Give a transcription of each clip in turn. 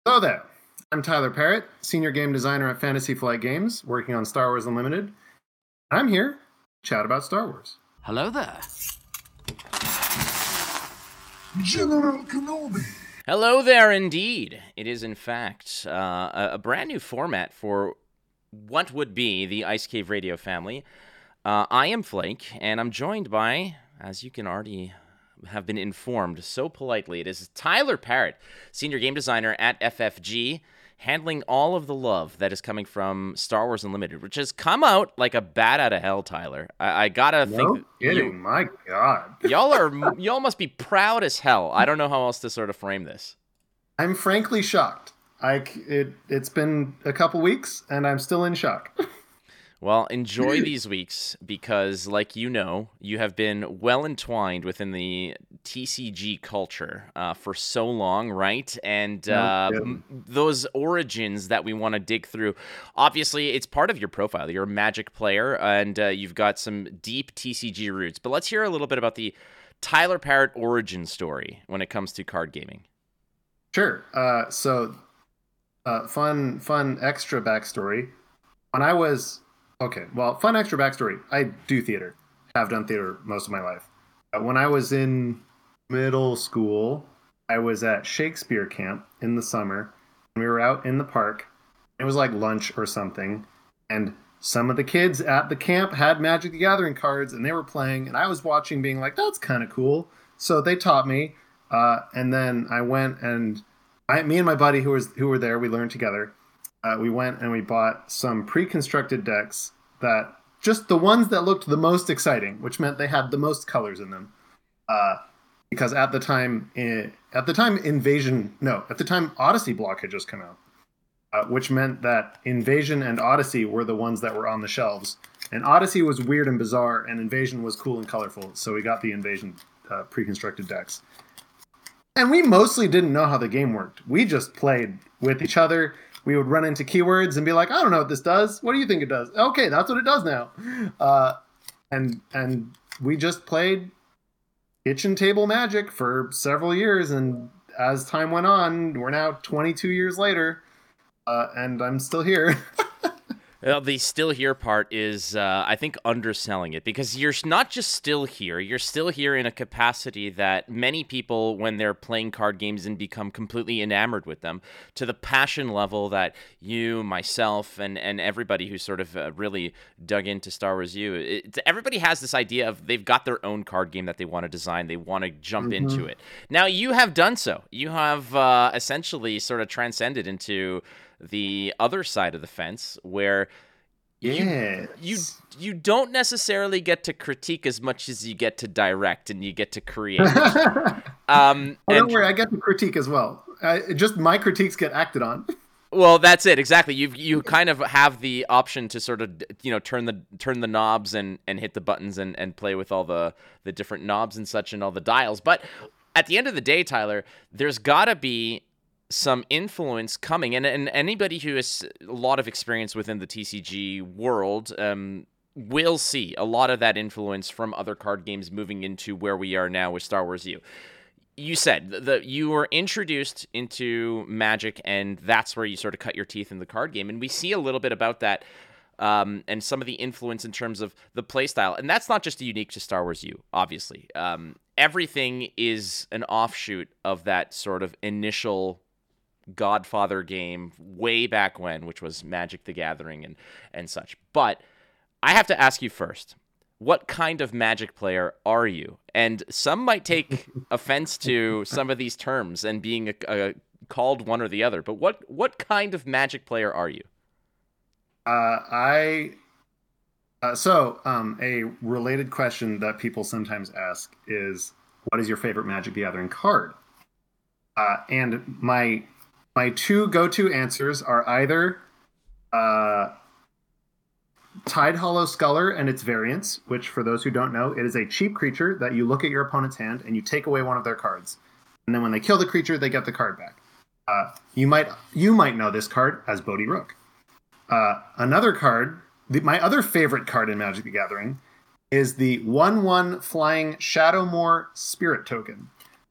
Hello there. I'm Tyler Parrott, Senior Game Designer at Fantasy Flight Games, working on Star Wars Unlimited. I'm here to chat about Star Wars. Hello there. General Kenobi. Hello there, indeed. It is, in fact, a brand new format for what would be the Ice Cave Radio family. I am Flake, and I'm joined by, as you can already have been informed so politely, it is Tyler Parrott, Senior Game Designer at FFG, handling all of the love that is coming from Star Wars Unlimited, which has come out like a bat out of hell, Tyler. I gotta think. Kidding, my God. Y'all must be proud as hell. I don't know how else to sort of frame this. I'm frankly shocked. It's been a couple weeks, and I'm still in shock. Well, enjoy these weeks because, like you know, you have been well entwined within the TCG culture for so long, right? And those origins that we want to dig through, obviously, it's part of your profile. You're a Magic player, and you've got some deep TCG roots. But let's hear a little bit about the Tyler Parrott origin story when it comes to card gaming. Sure. Fun extra backstory. When I was... Okay, well, fun extra backstory. I do theater. Have done theater most of my life. When I was in middle school, I was at Shakespeare camp in the summer. And we were out in the park. It was like lunch or something. And some of the kids at the camp had Magic the Gathering cards, and they were playing. And I was watching, being like, that's kind of cool. So they taught me. And then I went and... me and my buddy who were there, we learned together. We went and we bought some pre-constructed decks that just the ones that looked the most exciting, which meant they had the most colors in them. Because at the time Odyssey block had just come out, which meant that Invasion and Odyssey were the ones that were on the shelves. And Odyssey was weird and bizarre, and Invasion was cool and colorful. So we got the Invasion pre-constructed decks. And we mostly didn't know how the game worked. We just played with each other. We would run into keywords and be like, I don't know what this does. What do you think it does? Okay, that's what it does now. And we just played kitchen table Magic for several years. And as time went on, we're now 22 years later, and I'm still here. Well, the still here part is, I think, underselling it, because you're not just still here, you're still here in a capacity that many people, when they're playing card games and become completely enamored with them, to the passion level that you, myself, and everybody who sort of really dug into Star Wars U, everybody has this idea of they've got their own card game that they want to design, they want to jump into it. Now, you have done so. You have essentially sort of transcended into the other side of the fence, where you don't necessarily get to critique as much as you get to direct and you get to create. Don't worry, I get to critique as well. Just my critiques get acted on. Well, that's it, exactly. You kind of have the option to sort of turn the knobs and hit the buttons and play with all the different knobs and such and all the dials. But at the end of the day, Tyler, there's got to be some influence coming, and anybody who has a lot of experience within the TCG world will see a lot of that influence from other card games moving into where we are now with Star Wars U. You said that you were introduced into Magic, and that's where you sort of cut your teeth in the card game, and we see a little bit about that and some of the influence in terms of the playstyle, and that's not just unique to Star Wars U, obviously. Everything is an offshoot of that sort of initial Godfather game way back when, which was Magic the Gathering and such. But I have to ask you first, what kind of Magic player are you? And some might take offense to some of these terms and being called one or the other, but what kind of Magic player are you? A related question that people sometimes ask is, what is your favorite Magic the Gathering card? And my two go-to answers are either Tidehollow Sculler and its variants, which, for those who don't know, it is a cheap creature that you look at your opponent's hand and you take away one of their cards. And then when they kill the creature, they get the card back. You might know this card as Bodhi Rook. Another card, my other favorite card in Magic the Gathering, is the 1/1 flying Shadowmoor Spirit token.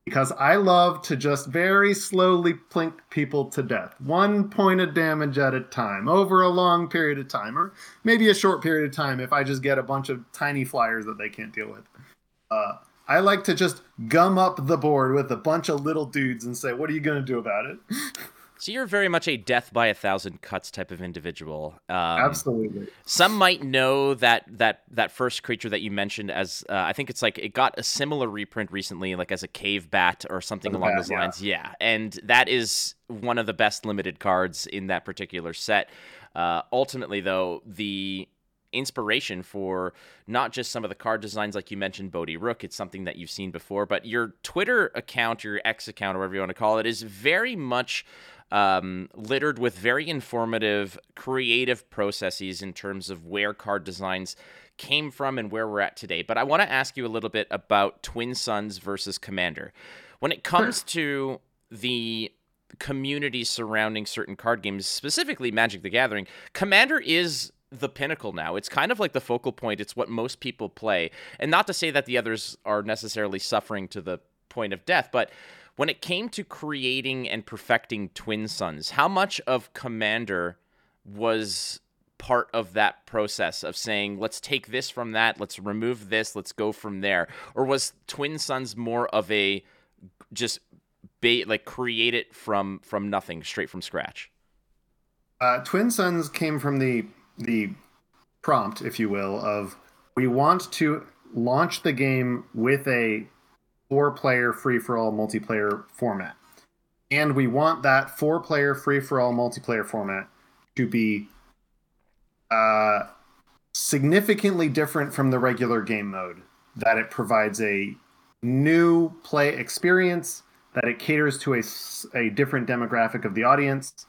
because I love to just very slowly plink people to death. 1 point of damage at a time, over a long period of time, or maybe a short period of time if I just get a bunch of tiny flyers that they can't deal with. I like to just gum up the board with a bunch of little dudes and say, what are you going to do about it? So you're very much a death by 1,000 cuts type of individual. Absolutely. Some might know that first creature that you mentioned as I think it's like it got a similar reprint recently, like as a cave bat or something along those lines. Yeah, and that is one of the best limited cards in that particular set. Ultimately, though, the inspiration for not just some of the card designs like you mentioned, Bodhi Rook, it's something that you've seen before, but your Twitter account, your X account, or whatever you want to call it, is very much littered with very informative, creative processes in terms of where card designs came from and where we're at today. But I want to ask you a little bit about Twin Suns versus Commander. When it comes to the community surrounding certain card games, specifically Magic the Gathering, Commander is the pinnacle now. It's kind of like the focal point. It's what most people play. And not to say that the others are necessarily suffering to the point of death, but when it came to creating and perfecting Twin Suns, how much of Commander was part of that process of saying, let's take this from that, let's remove this, let's go from there? Or was Twin Suns more of a just create it from nothing, straight from scratch? Twin Suns came from the prompt, if you will, of we want to launch the game with a 4-player free-for-all multiplayer format. And we want that 4-player free-for-all multiplayer format to be significantly different from the regular game mode, that it provides a new play experience, that it caters to a different demographic of the audience.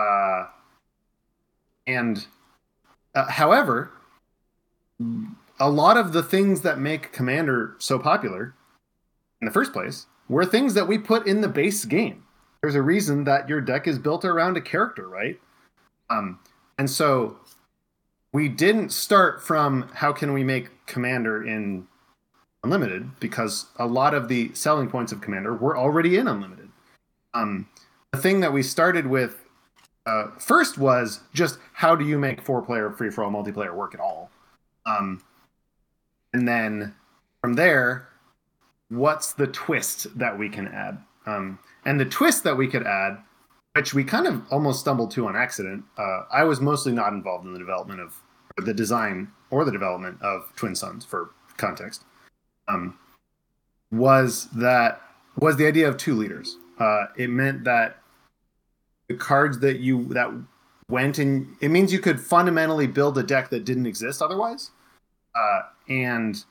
However, a lot of the things that make Commander so popular in the first place were things that we put in the base game. There's a reason that your deck is built around a character, right? And so we didn't start from how can we make Commander in Unlimited, because a lot of the selling points of Commander were already in Unlimited. The thing that we started with first was just how do you make 4-player free-for-all multiplayer work at all? And then from there, what's the twist that we can add? And the twist that we could add, which we kind of almost stumbled to on accident, I was mostly not involved in the development of the design or the development of Twin Suns, for context, was the idea of 2 leaders. It meant that the cards that went in, it means you could fundamentally build a deck that didn't exist otherwise. And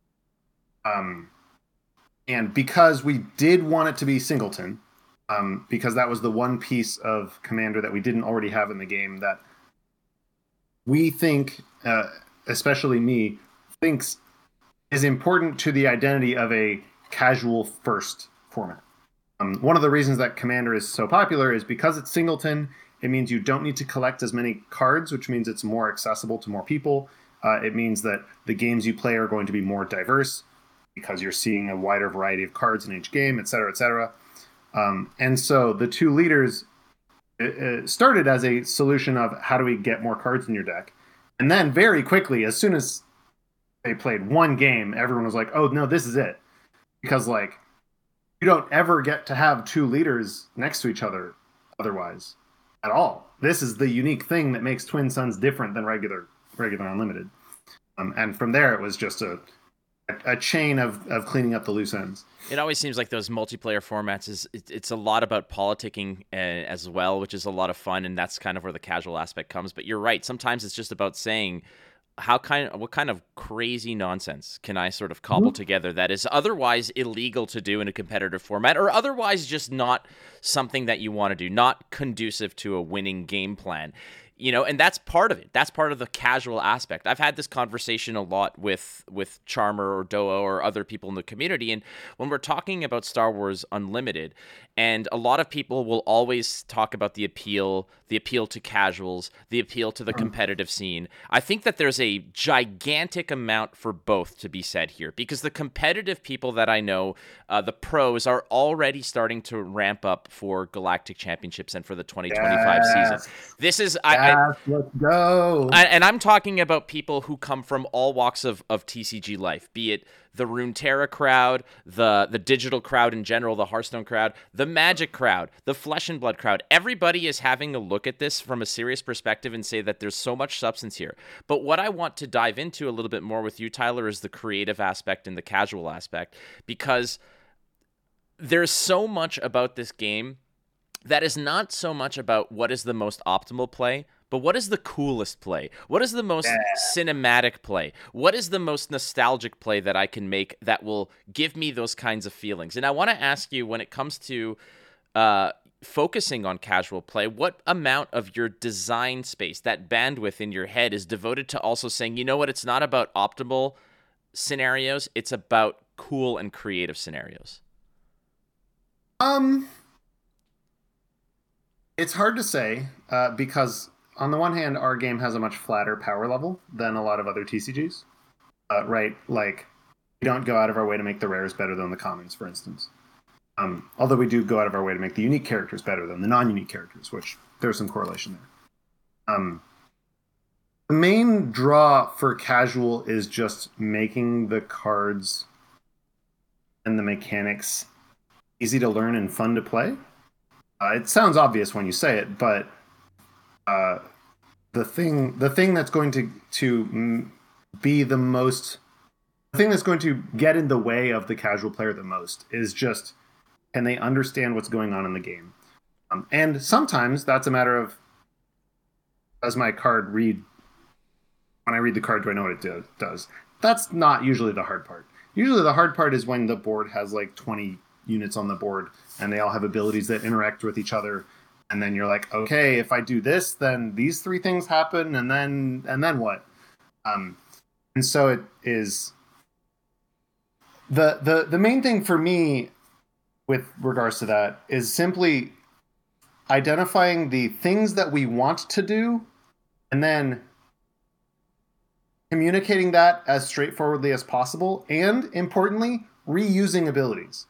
because we did want it to be singleton, because that was the one piece of Commander that we didn't already have in the game that we think, especially me, thinks is important to the identity of a casual first format. One of the reasons that Commander is so popular is because it's singleton. It means you don't need to collect as many cards, which means it's more accessible to more people. It means that the games you play are going to be more diverse because you're seeing a wider variety of cards in each game, et cetera, et cetera. And so the 2 leaders started as a solution of how do we get more cards in your deck. And then very quickly, as soon as they played one game, everyone was like, oh, no, this is it. Because, like, you don't ever get to have 2 leaders next to each other otherwise at all. This is the unique thing that makes Twin Suns different than regular Unlimited. And from there, it was just a chain of cleaning up the loose ends. It always seems like those multiplayer formats it's a lot about politicking as well, which is a lot of fun, and that's kind of where the casual aspect comes. But you're right. Sometimes it's just about saying, what kind of crazy nonsense can I sort of cobble together that is otherwise illegal to do in a competitive format, or otherwise just not something that you want to do, not conducive to a winning game plan. And that's part of it. That's part of the casual aspect. I've had this conversation a lot with Charmer or Doa or other people in the community, and when we're talking about Star Wars Unlimited, and a lot of people will always talk about the appeal to casuals, the appeal to the competitive scene. I think that there's a gigantic amount for both to be said here, because the competitive people that I know, the pros, are already starting to ramp up for Galactic Championships and for the 2025 season. This is let's go. And I'm talking about people who come from all walks of TCG life, be it the Runeterra crowd, the digital crowd in general, the Hearthstone crowd, the Magic crowd, the Flesh and Blood crowd. Everybody is having a look at this from a serious perspective and say that there's so much substance here. But what I want to dive into a little bit more with you, Tyler, is the creative aspect and the casual aspect, because there's so much about this game that is not so much about what is the most optimal play, but what is the coolest play? What is the most cinematic play? What is the most nostalgic play that I can make that will give me those kinds of feelings? And I want to ask you, when it comes to focusing on casual play, what amount of your design space, that bandwidth in your head, is devoted to also saying, you know what, it's not about optimal scenarios, it's about cool and creative scenarios? It's hard to say because on the one hand, our game has a much flatter power level than a lot of other TCGs, right? Like, we don't go out of our way to make the rares better than the commons, for instance. Although we do go out of our way to make the unique characters better than the non-unique characters, which there's some correlation there. The main draw for casual is just making the cards and the mechanics easy to learn and fun to play. It sounds obvious when you say it, but the thing that's going to be the most, the thing that's going to get in the way of the casual player the most is just, can they understand what's going on in the game? And sometimes that's a matter of, does my card read? When I read the card, do I know what it does? That's not usually the hard part. Usually the hard part is when the board has like 20 units on the board and they all have abilities that interact with each other, and then you're like, okay, if I do this, then these three things happen, and then what? And so it is the main thing for me with regards to that is simply identifying the things that we want to do and then communicating that as straightforwardly as possible, and importantly, reusing abilities.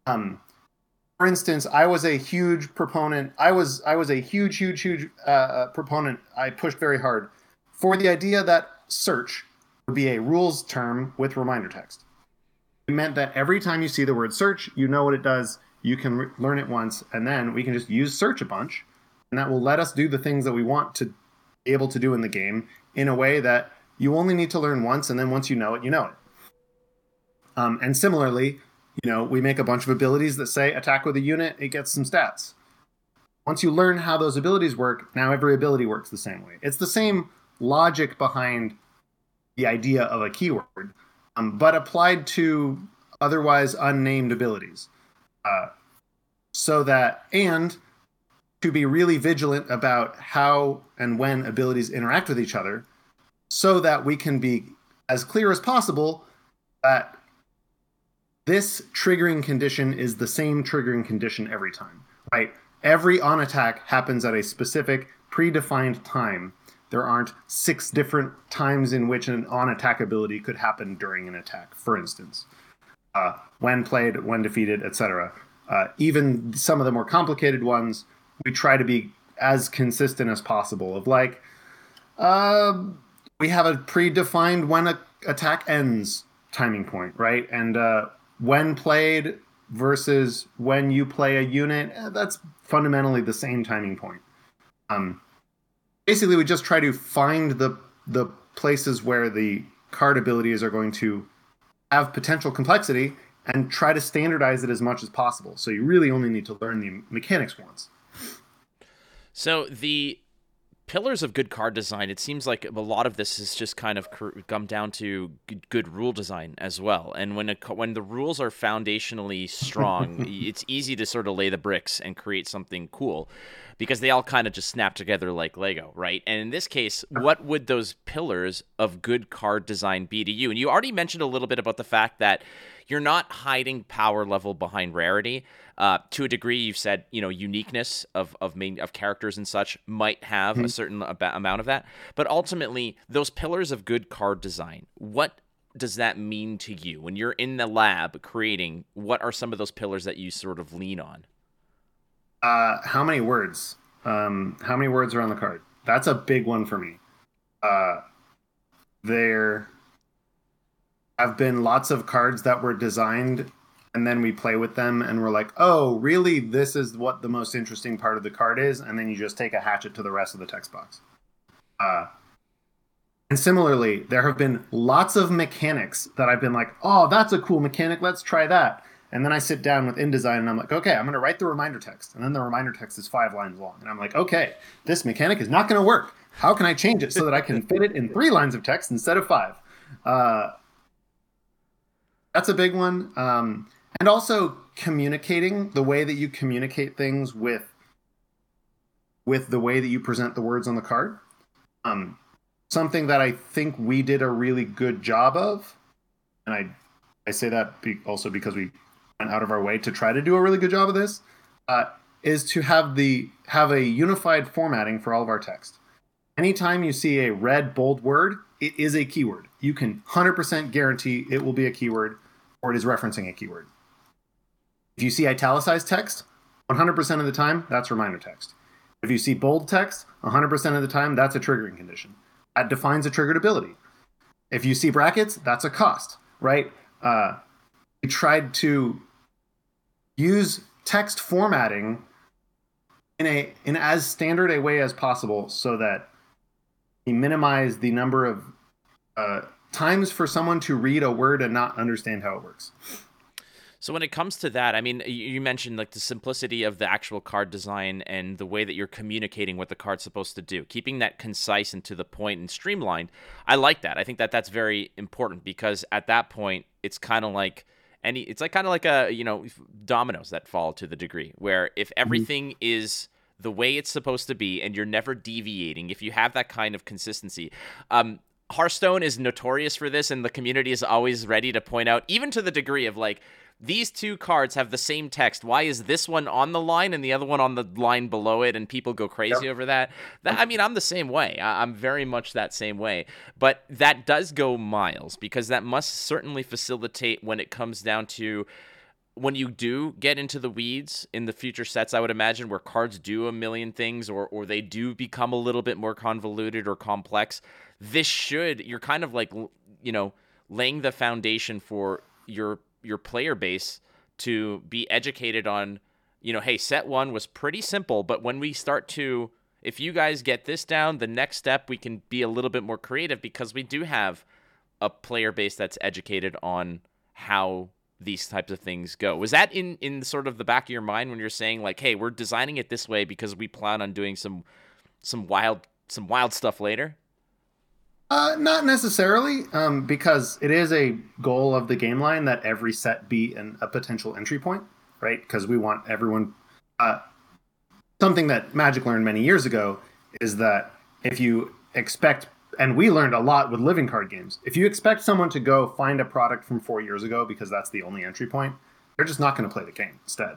For instance, I was a huge proponent. I was a huge proponent. I pushed very hard for the idea that search would be a rules term with reminder text. It meant that every time you see the word search, you know what it does. You can learn it once, and then we can just use search a bunch, and that will let us do the things that we want to be able to do in the game in a way that you only need to learn once, and then once you know it, you know it. And similarly, we make a bunch of abilities that say attack with a unit, it gets some stats. Once you learn how those abilities work, now every ability works the same way. It's the same logic behind the idea of a keyword, but applied to otherwise unnamed abilities. So that, and to be really vigilant about how and when abilities interact with each other, so that we can be as clear as possible that this triggering condition is the same triggering condition every time, right? Every on attack happens at a specific predefined time. There aren't 6 different times in which an on attack ability could happen during an attack, for instance. When played, when defeated, etc. Even some of the more complicated ones, we try to be as consistent as possible of like, we have a predefined when an attack ends timing point, right? And when played versus when you play a unit, that's fundamentally the same timing point. Basically, we just try to find the places where the card abilities are going to have potential complexity and try to standardize it as much as possible. So you really only need to learn the mechanics once. So the pillars of good card design, it seems like a lot of this is just kind of come down to good rule design as well. And when the rules are foundationally strong, it's easy to sort of lay the bricks and create something cool because they all kind of just snap together like Lego, right? And in this case, what would those pillars of good card design be to you? And you already mentioned a little bit about the fact that you're not hiding power level behind rarity. To a degree, you've said, uniqueness of characters and such might have a certain amount of that. But ultimately, those pillars of good card design, what does that mean to you? When you're in the lab creating, what are some of those pillars that you sort of lean on? How many words? How many words are on the card? That's a big one for me. There have been lots of cards that were designed and then we play with them and we're like, oh, really? This is what the most interesting part of the card is. And then you just take a hatchet to the rest of the text box. And similarly, there have been lots of mechanics that I've been like, oh, that's a cool mechanic. Let's try that. And then I sit down with InDesign and I'm like, okay, I'm going to write the reminder text. And then the reminder text is 5 lines long. And I'm like, okay, this mechanic is not going to work. How can I change it so that I can fit it in 3 lines of text instead of 5? That's a big one. And also communicating, the way that you communicate things with the way that you present the words on the card. Something that I think we did a really good job of, and I say that also because we went out of our way to try to do a really good job of this, is to have a unified formatting for all of our text. Anytime you see a red bold word, it is a keyword. You can 100% guarantee it will be a keyword or it is referencing a keyword. If you see italicized text, 100% of the time, that's reminder text. If you see bold text, 100% of the time, that's a triggering condition. That defines a triggered ability. If you see brackets, that's a cost, right? We tried to use text formatting in as standard a way as possible so that we minimize the number of times for someone to read a word and not understand how it works. So when it comes to that, I mean, you mentioned like the simplicity of the actual card design and the way that you're communicating what the card's supposed to do, keeping that concise and to the point and streamlined. I like that. I think that that's very important because at that point, it's kind of like dominoes that fall to the degree where if everything is the way it's supposed to be and you're never deviating, if you have that kind of consistency, Hearthstone is notorious for this, and the community is always ready to point out, even to the degree of like, these 2 cards have the same text. Why is this one on the line and the other one on the line below it? And people go crazy over that. I mean, I'm the same way. I'm very much that same way. But that does go miles because that must certainly facilitate when it comes down to when you do get into the weeds in the future sets, I would imagine, where cards do a million things or they do become a little bit more convoluted or complex. You're kind of like, laying the foundation for your player base to be educated on, hey, set 1 was pretty simple, but when we start to, if you guys get this down, the next step we can be a little bit more creative because we do have a player base that's educated on how these types of things go. Was that in sort of the back of your mind when you're saying like, hey, we're designing it this way because we plan on doing some wild stuff later? Not necessarily, because it is a goal of the game line that every set be a potential entry point, right? Because we want everyone. Something that Magic learned many years ago is that if you expect, and we learned a lot with living card games, if you expect someone to go find a product from 4 years ago because that's the only entry point, they're just not going to play the game instead.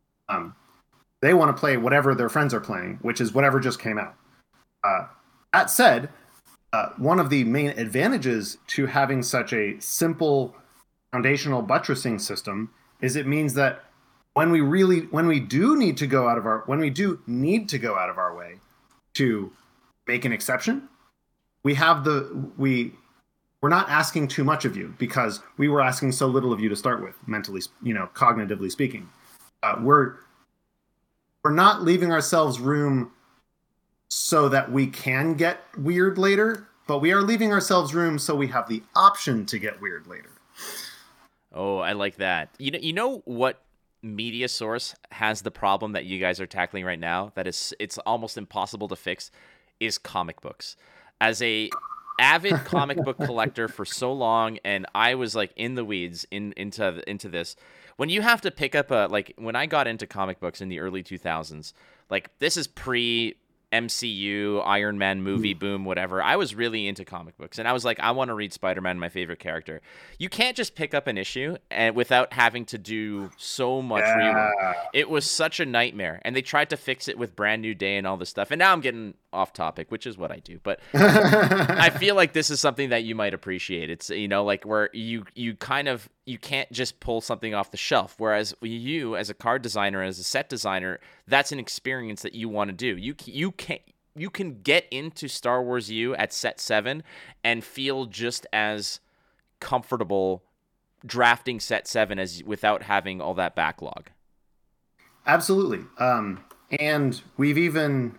They want to play whatever their friends are playing, which is whatever just came out. That said, one of the main advantages to having such a simple foundational buttressing system is it means that when we do need to go out of our way to make an exception, we're not asking too much of you because we were asking so little of you to start with, mentally, cognitively speaking. We're not leaving ourselves room so that we can get weird later, but we are leaving ourselves room so we have the option to get weird later. Oh, I like that. You know what media source has the problem that you guys are tackling right now? That is, it's almost impossible to fix. is comic books. As a avid comic book collector for so long, and I was like in the weeds into this. When you have to pick up when I got into comic books in the early 2000s, like this is pre MCU, Iron Man movie boom, whatever. I was really into comic books, and I was like, I want to read Spider-Man, my favorite character. You can't just pick up an issue and without having to do so much rework. It was such a nightmare, and they tried to fix it with Brand New Day and all this stuff. And now I'm getting off topic, which is what I do, but I feel like this is something that you might appreciate. It's like where you can't just pull something off the shelf, whereas you as a card designer, as a set designer, that's an experience that you want to do. You can get into Star Wars U at set 7 and feel just as comfortable drafting set 7 as without having all that backlog. Absolutely. And we've even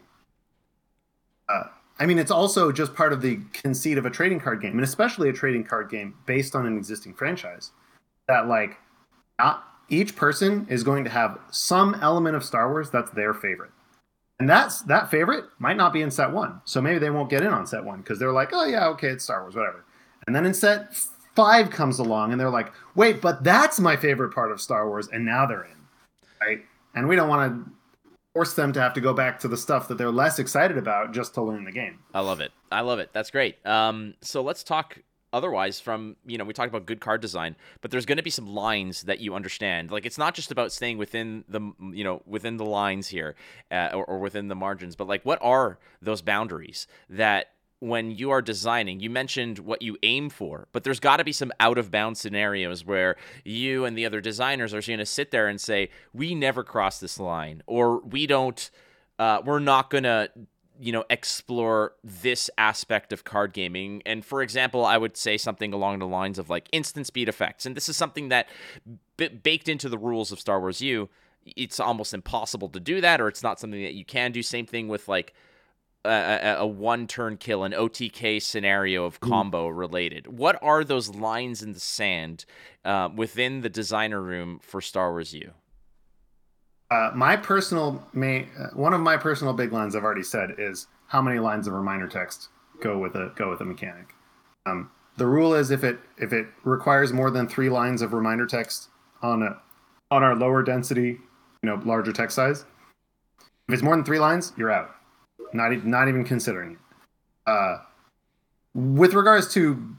it's also just part of the conceit of a trading card game, and especially a trading card game based on an existing franchise, that like not each person is going to have some element of Star Wars that's their favorite. And that favorite might not be in set 1. So maybe they won't get in on set 1 because they're like, oh yeah, okay, it's Star Wars, whatever. And then in set 5 comes along and they're like, wait, but that's my favorite part of Star Wars, and now they're in. Right? And we don't want to force them to have to go back to the stuff that they're less excited about just to learn the game. I love it. That's great. So let's talk otherwise from, we talked about good card design, but there's going to be some lines that you understand. Like, it's not just about staying within the, within the lines here or within the margins, but like, what are those boundaries that when you are designing, you mentioned what you aim for, but there's got to be some out of bounds scenarios where you and the other designers are going to sit there and say, we never cross this line, or we're not going to, explore this aspect of card gaming. And for example, I would say something along the lines of like instant speed effects. And this is something that baked into the rules of Star Wars U, it's almost impossible to do that, or it's not something that you can do. Same thing with like a one-turn kill, an OTK scenario of combo related. What are those lines in the sand within the designer room for Star Wars U? One of my personal big lines I've already said is how many lines of reminder text go with a mechanic. The rule is if it requires more than 3 lines of reminder text on our lower density, larger text size, if it's more than 3 lines, you're out. Not even considering it. With regards to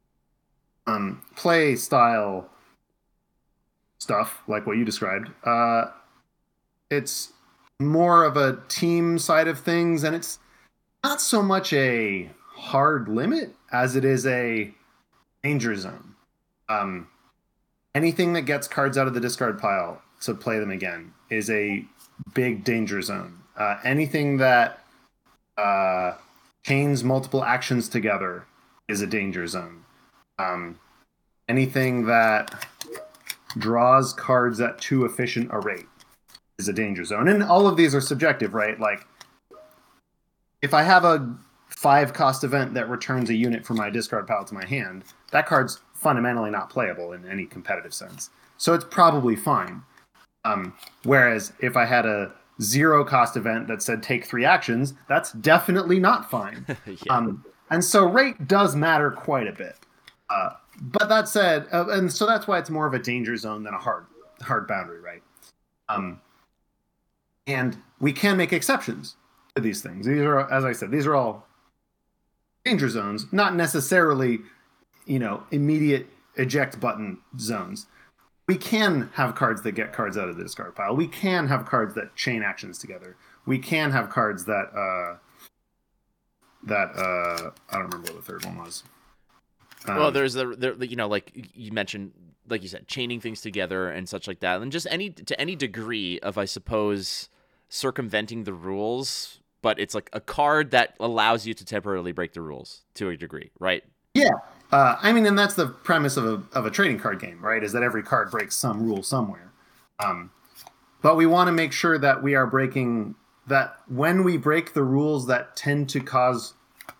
play style stuff like what you described, it's more of a team side of things, and it's not so much a hard limit as it is a danger zone. Anything that gets cards out of the discard pile to play them again is a big danger zone. Anything that chains multiple actions together is a danger zone. Anything that draws cards at too efficient a rate is a danger zone. And all of these are subjective, right? Like, if I have a 5 cost event that returns a unit from my discard pile to my hand, that card's fundamentally not playable in any competitive sense. So it's probably fine. Whereas if I had a 0 cost event that said take 3 actions, that's definitely not fine. Yeah. And so rate does matter quite a bit. But that said, and so that's why it's more of a danger zone than a hard boundary, right? And we can make exceptions to these things. These are, as I said, these are all danger zones, not necessarily, immediate eject button zones. We can have cards that get cards out of the discard pile. We can have cards that chain actions together. We can have cards that I don't remember what the third one was. Well, there's like you mentioned, like you said, chaining things together and such like that, and just to any degree of, I suppose, circumventing the rules. But it's like a card that allows you to temporarily break the rules to a degree, right? Yeah. And that's the premise of a trading card game, right? Is that every card breaks some rule somewhere. But we want to make sure that we are breaking that when we break the rules that tend to cause,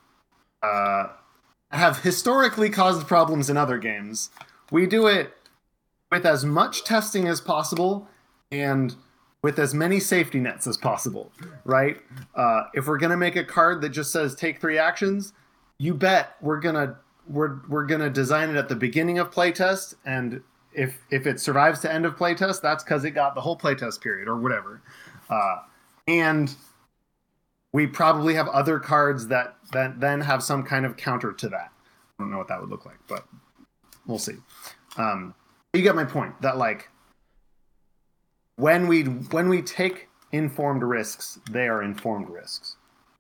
have historically caused problems in other games, we do it with as much testing as possible and with as many safety nets as possible, right? If we're gonna make a card that just says take 3 actions, you bet we're gonna design it at the beginning of playtest, and if it survives to end of playtest, that's because it got the whole playtest period or whatever. And we probably have other cards that then have some kind of counter to that. I don't know what that would look like, but we'll see. You get my point that like when we take informed risks, they are informed risks,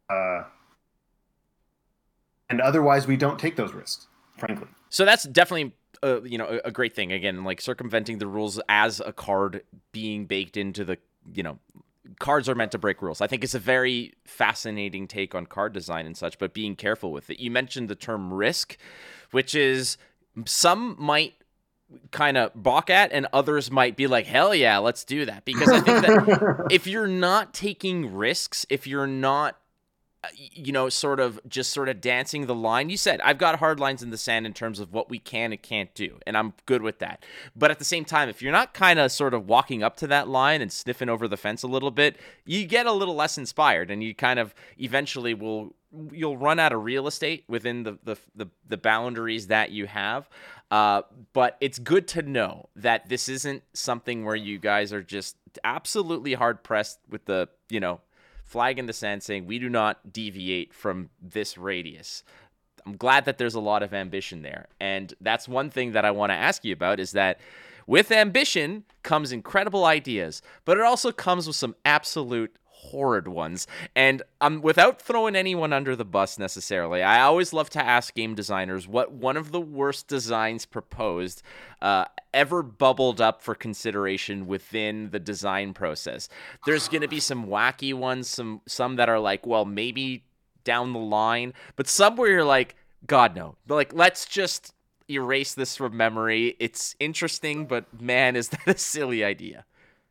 and otherwise we don't take those risks, frankly. So that's definitely a great thing. Again, like circumventing the rules as a card being baked into the cards are meant to break rules. I think it's a very fascinating take on card design and such, but being careful with it. You mentioned the term risk, which is some might kind of balk at and others might be like, hell yeah, let's do that. Because I think that if you're not taking risks, if you're not sort of dancing the line. You said, I've got hard lines in the sand in terms of what we can and can't do, and I'm good with that. But at the same time, if you're not kind of sort of walking up to that line and sniffing over the fence a little bit, you get a little less inspired, and you kind of eventually you'll run out of real estate within the boundaries that you have. But it's good to know that this isn't something where you guys are just absolutely hard pressed with the, flag in the sand saying we do not deviate from this radius. I'm glad that there's a lot of ambition there. And that's one thing that I want to ask you about, is that with ambition comes incredible ideas, but it also comes with some absolute horrid ones. And without throwing anyone under the bus necessarily, I always love to ask game designers what one of the worst designs proposed ever bubbled up for consideration within the design process. There's going to be some wacky ones, some that are like, well, maybe down the line, but some where you're like, God, no. Like, let's just erase this from memory. It's interesting, but man, is that a silly idea.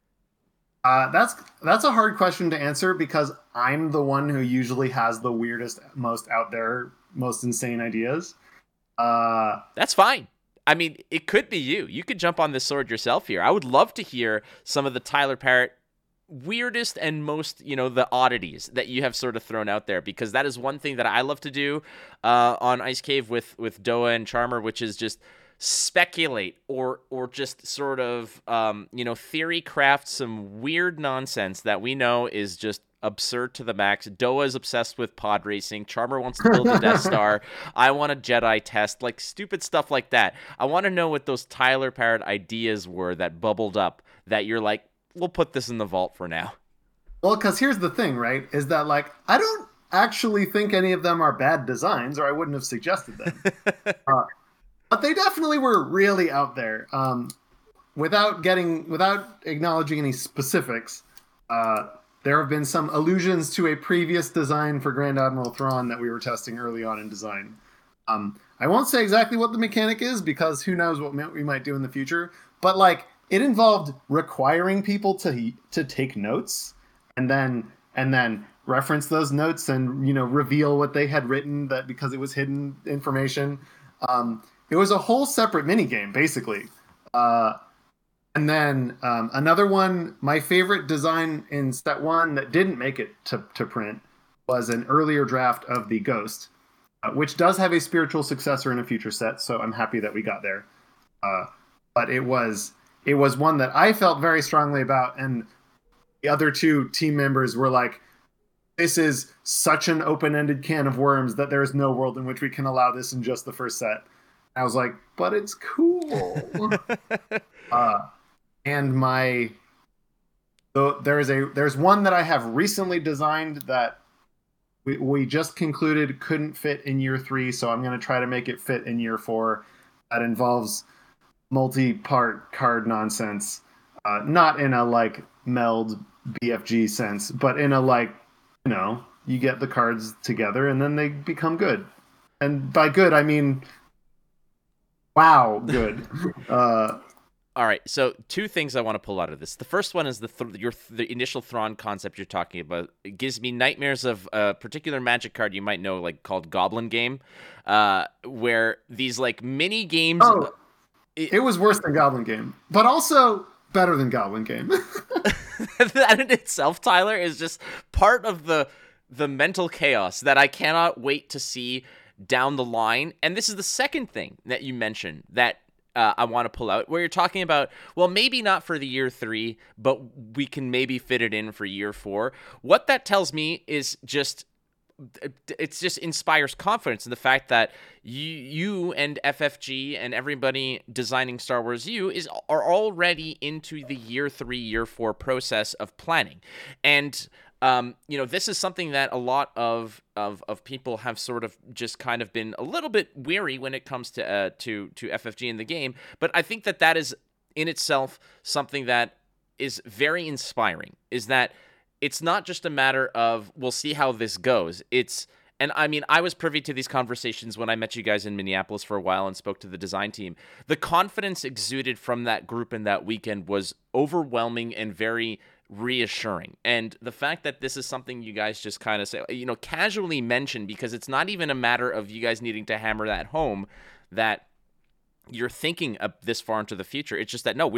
That's a hard question to answer because I'm the one who usually has the weirdest, most out there, most insane ideas. That's fine. I mean, it could be you. You could jump on this sword yourself here. I would love to hear some of the Tyler Parrott weirdest and most, the oddities that you have sort of thrown out there, because that is one thing that I love to do on Ice Cave with Doa and Charmer, which is just speculate or just sort of theory craft some weird nonsense that we know is just absurd to the max. Doa is obsessed with pod racing. Charmer wants to build a Death Star. I want a Jedi test, like stupid stuff like that. I want to know what those Tyler Parrott ideas were that bubbled up that you're like, we'll put this in the vault for now. Well, because here's the thing, right? Is that like, I don't actually think any of them are bad designs, or I wouldn't have suggested them. But they definitely were really out there. Without acknowledging any specifics, there have been some allusions to a previous design for Grand Admiral Thrawn that we were testing early on in design. I won't say exactly what the mechanic is because who knows what we might do in the future. But like, it involved requiring people to take notes and then reference those notes and reveal what they had written, that because it was hidden information. It was a whole separate mini game basically. And then another one, my favorite design in set 1 that didn't make it to print was an earlier draft of the Ghost, which does have a spiritual successor in a future set, so I'm happy that we got there. But it was one that I felt very strongly about, and the other 2 team members were like, this is such an open-ended can of worms that there is no world in which we can allow this in just the first set. I was like, but it's cool. And there's one that I have recently designed that we just concluded couldn't fit in year 3, so I'm going to try to make it fit in year 4. That involves multi-part card nonsense, not in a like meld BFG sense, but in a like, you get the cards together and then they become good. And by good, I mean, wow, good. All right, so 2 things I want to pull out of this. The first one is the initial Thrawn concept you're talking about. It gives me nightmares of a particular Magic card you might know, like called Goblin Game, where these like mini games. Oh, it was worse than Goblin Game, but also better than Goblin Game. that in itself, Tyler, is just part of the mental chaos that I cannot wait to see down the line. And this is the second thing that you mentioned that I want to pull out, where you're talking about, well, maybe not for the year 3, but we can maybe fit it in for year 4. What that tells me is just inspires confidence in the fact that you and FFG and everybody designing Star Wars U are already into the year 3, year 4 process of planning. And this is something that a lot of people have sort of just kind of been a little bit weary when it comes to FFG in the game. But I think that is in itself something that is very inspiring, is that it's not just a matter of, we'll see how this goes. And I mean, I was privy to these conversations when I met you guys in Minneapolis for a while and spoke to the design team. The confidence exuded from that group in that weekend was overwhelming and very reassuring. And the fact that this is something you guys just kind of say, casually mention, because it's not even a matter of you guys needing to hammer that home, that you're thinking of this far into the future. It's just that, no,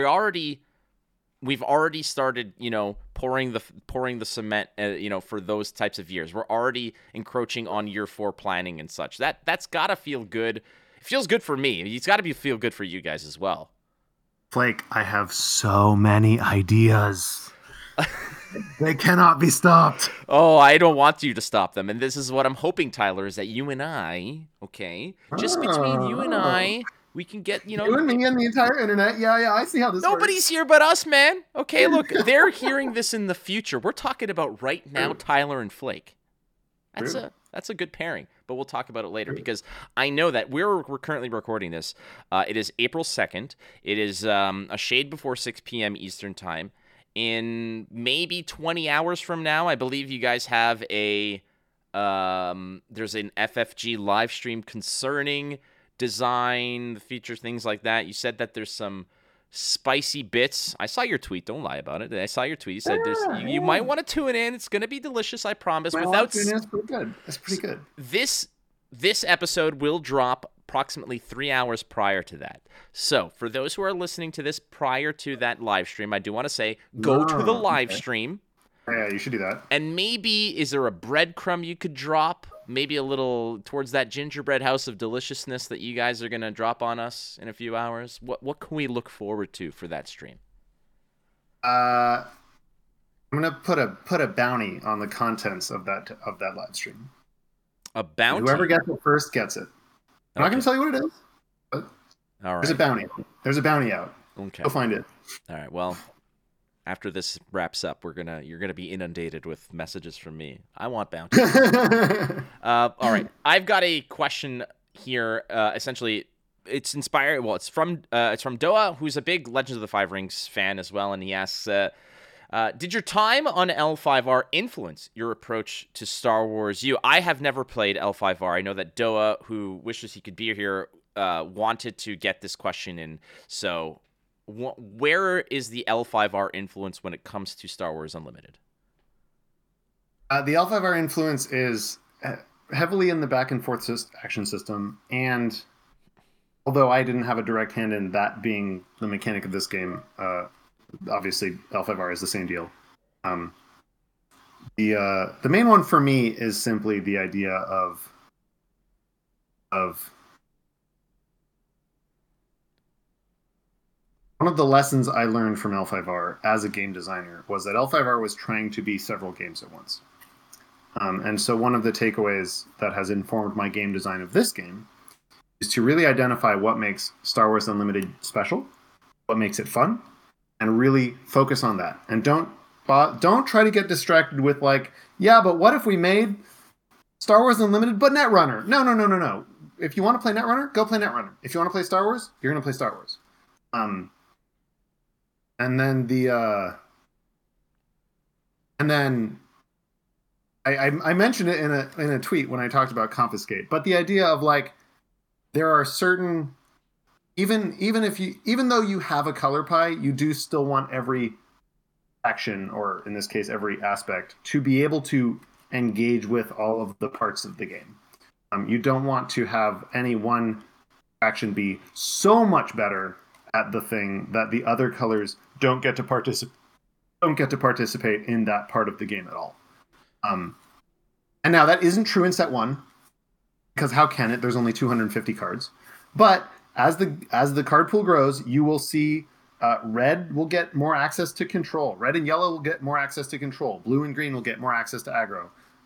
we've already started, pouring the cement, for those types of years. We're already encroaching on year 4 planning and such. That's gotta feel good. It feels good for me. It's got to feel good for you guys as well. Flake, I have so many ideas. They cannot be stopped. Oh, I don't want you to stop them. And this is what I'm hoping, Tyler, is that you and I, okay, just between you and I, we can get, You and me and the entire internet. Yeah, I see how this Nobody's works. here but us, man. Okay, look, they're hearing this in the future. We're talking about right now, Tyler and Flake. That's a good pairing, but we'll talk about it later, because I know that we're currently recording this. It is April 2nd. It is a shade before 6 p.m. Eastern time. In maybe 20 hours from now, I believe you guys have there's an FFG live stream concerning design, the features, things like that. You said that there's some spicy bits. I saw your tweet. Don't lie about it. I saw your tweet. You said you might want to tune in. It's going to be delicious, I promise. It's pretty good. That's pretty good. This episode will drop approximately 3 hours prior to that. So for those who are listening to this prior to that live stream, I do want to say, go to the live stream. Yeah, you should do that. And maybe, is there a breadcrumb you could drop? Maybe a little towards that gingerbread house of deliciousness that you guys are going to drop on us in a few hours? What can we look forward to for that stream? I'm going to put a bounty on the contents of that live stream. A bounty? Whoever gets it first gets it. I'm not going to tell you what it is, but all right. There's a bounty. There's a bounty out. Okay. Go find it. All right. Well, after this wraps up, you're gonna be inundated with messages from me. I want bounty. All right. I've got a question here. Essentially, it's inspired. Well, it's from Doa, who's a big Legends of the Five Rings fan as well, and he asks, did your time on L5R influence your approach to Star Wars U? I have never played L5R. I know that Doa, who wishes he could be here, wanted to get this question in. So, where is the L5R influence when it comes to Star Wars Unlimited? The L5R influence is heavily in the back and forth action system, and although I didn't have a direct hand in that being the mechanic of this game, obviously L5R is the same deal. The main one for me is simply the idea of one of the lessons I learned from L5R as a game designer was that L5R was trying to be several games at once. And so one of the takeaways that has informed my game design of this game is to really identify what makes Star Wars Unlimited special, what makes it fun, and really focus on that. And don't try to get distracted with but what if we made Star Wars Unlimited but Netrunner? No. If you want to play Netrunner, go play Netrunner. If you want to play Star Wars, you're going to play Star Wars. And then I mentioned it in a tweet when I talked about Confiscate, but the idea of there are certain, even though you have a color pie, you do still want every action, or in this case every aspect, to be able to engage with all of the parts of the game. You don't want to have any one action be so much better at the thing that the other colors don't get to participate don't get to participate in that part of the game at all. And now that isn't true in set 1, because how can it? There's only 250 cards. But as the card pool grows, you will see red will get more access to control. Red and yellow will get more access to control. Blue and green will get more access to aggro.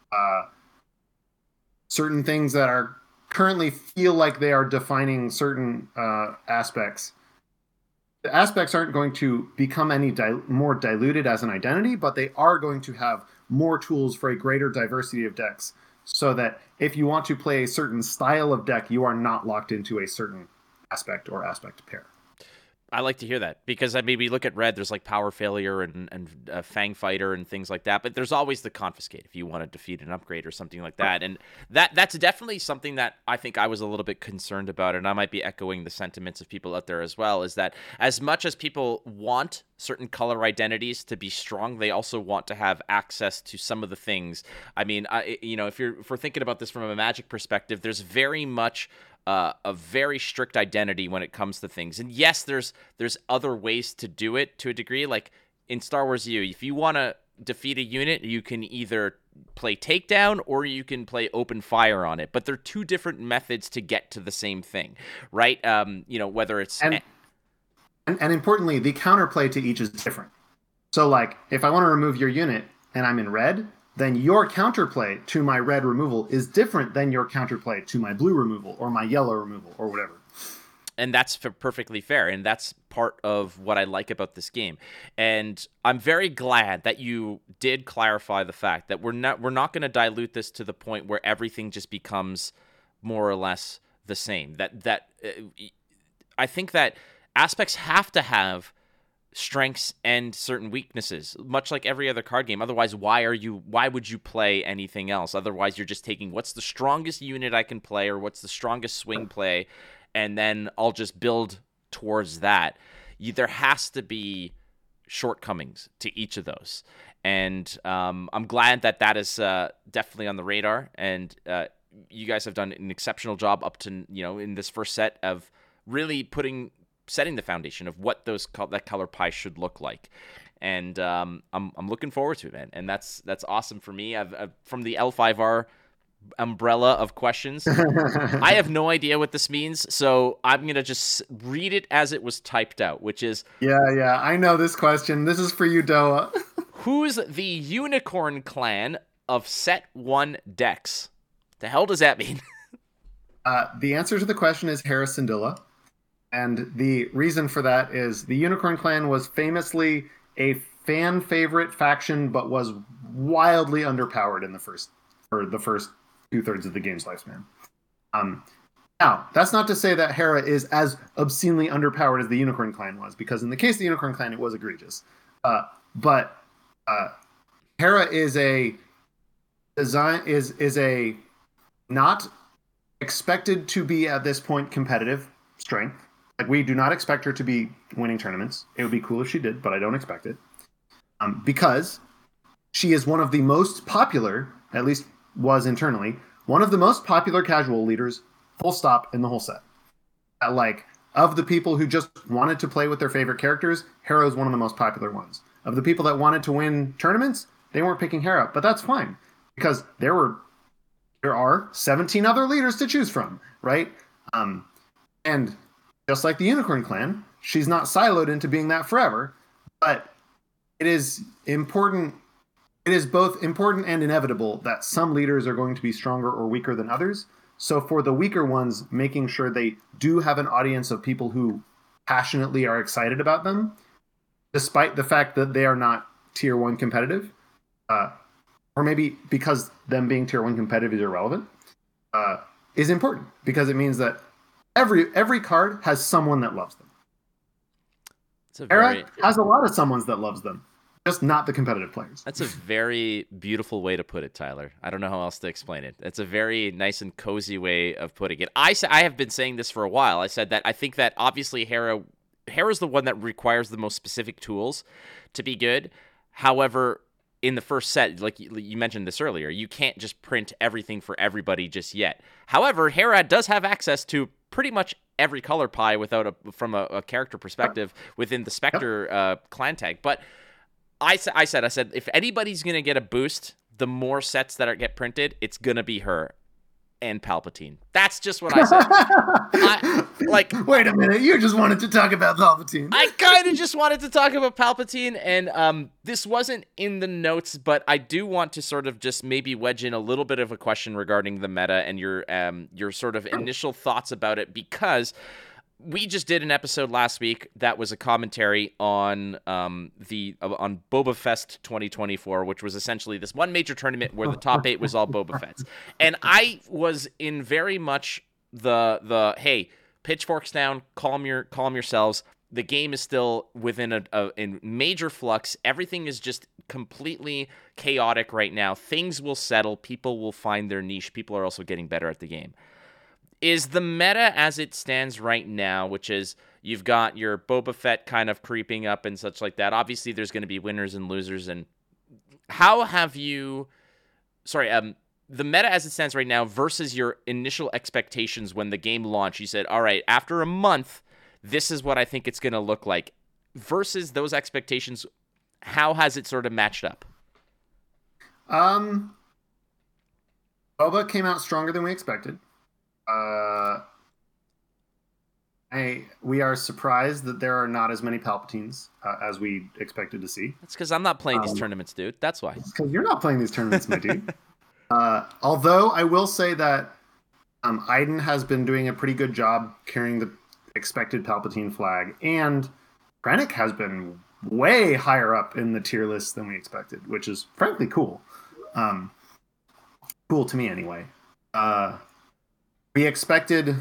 Certain things that are currently feel like they are defining certain aspects. The aspects aren't going to become any more diluted as an identity, but they are going to have more tools for a greater diversity of decks, so that if you want to play a certain style of deck, you are not locked into a certain aspect or aspect pair. I like to hear that, because I mean, we look at red, there's like Power Failure and Fang Fighter and things like that, but there's always the Confiscate if you want to defeat an upgrade or something like that. And that's definitely something that I think I was a little bit concerned about, and I might be echoing the sentiments of people out there as well, is that as much as people want certain color identities to be strong, they also want to have access to some of the things. I mean, if we're thinking about this from a Magic perspective, there's very much a very strict identity when it comes to things. And yes, there's other ways to do it to a degree. Like in Star Wars U, if you want to defeat a unit, you can either play takedown or you can play open fire on it. But they're two different methods to get to the same thing, right? Whether it's... And importantly, the counterplay to each is different. So like, if I want to remove your unit and I'm in red, then your counterplay to my red removal is different than your counterplay to my blue removal or my yellow removal or whatever. And that's perfectly fair, and that's part of what I like about this game. And I'm very glad that you did clarify the fact that we're not going to dilute this to the point where everything just becomes more or less the same. I think that aspects have to have strengths and certain weaknesses, much like every other card game. Otherwise, why would you play anything else? Otherwise, you're just taking what's the strongest unit I can play, or what's the strongest swing play, and then I'll just build towards that. There has to be shortcomings to each of those, and I'm glad that is definitely on the radar. And you guys have done an exceptional job up to in this first set of really setting the foundation of what that color pie should look like. And I'm looking forward to it, man. And that's awesome for me. I've from the L5R umbrella of questions, I have no idea what this means, so I'm going to just read it as it was typed out, which is... Yeah, I know this question. This is for you, Doa. Who's the Unicorn Clan of Set 1 decks? The hell does that mean? The answer to the question is Hera Syndulla. And the reason for that is the Unicorn Clan was famously a fan favorite faction, but was wildly underpowered in the first 2/3 of the game's lifespan. Now, that's not to say that Hera is as obscenely underpowered as the Unicorn Clan was, because in the case of the Unicorn Clan, it was egregious. But Hera is a not expected to be at this point competitive strength. Like, we do not expect her to be winning tournaments. It would be cool if she did, but I don't expect it. Because she is one of the most popular, at least was internally, one of the most popular casual leaders, full stop, in the whole set. Of the people who just wanted to play with their favorite characters, Hera is one of the most popular ones. Of the people that wanted to win tournaments, they weren't picking Hera, but that's fine, because there are 17 other leaders to choose from, right? And just like the Unicorn Clan, she's not siloed into being that forever, but it is important. It is both important and inevitable that some leaders are going to be stronger or weaker than others. So for the weaker ones, making sure they do have an audience of people who passionately are excited about them, despite the fact that they are not tier 1 competitive, or maybe because them being tier 1 competitive is irrelevant, is important, because it means that every card has someone that loves them. Hera has a lot of someones that loves them, just not the competitive players. That's a very beautiful way to put it, Tyler. I don't know how else to explain it. It's a very nice and cozy way of putting it. I have been saying this for a while. I said that I think that obviously Hera's the one that requires the most specific tools to be good. However, in the first set, like you mentioned this earlier, you can't just print everything for everybody just yet. However, Hera does have access to pretty much every color pie from a character perspective within the Spectre clan tag. But I said, if anybody's going to get a boost, the more sets that get printed, it's going to be her and Palpatine. That's just what I said. Wait a minute, you just wanted to talk about Palpatine. I kind of just wanted to talk about Palpatine, and this wasn't in the notes, but I do want to sort of just maybe wedge in a little bit of a question regarding the meta and your sort of initial thoughts about it, because we just did an episode last week that was a commentary on on Boba Fest 2024, which was essentially this one major tournament where the top 8 was all Boba Fetts. And I was in very much the hey, pitchforks down, calm yourselves. The game is still within in major flux. Everything is just completely chaotic right now. Things will settle. People will find their niche. People are also getting better at the game. Is the meta as it stands right now, which is you've got your Boba Fett kind of creeping up and such like that. Obviously, there's going to be winners and losers. And how have you, the meta as it stands right now versus your initial expectations when the game launched? You said, all right, after a month, this is what I think it's going to look like. Versus those expectations, how has it sort of matched up? Boba came out stronger than we expected. We are surprised that there are not as many Palpatines as we expected to see. That's because I'm not playing these tournaments, dude. That's why. Because you're not playing these tournaments, my dude. Although I will say that Iden has been doing a pretty good job carrying the expected Palpatine flag, and Krennic has been way higher up in the tier list than we expected, which is frankly cool. Cool to me anyway. We expected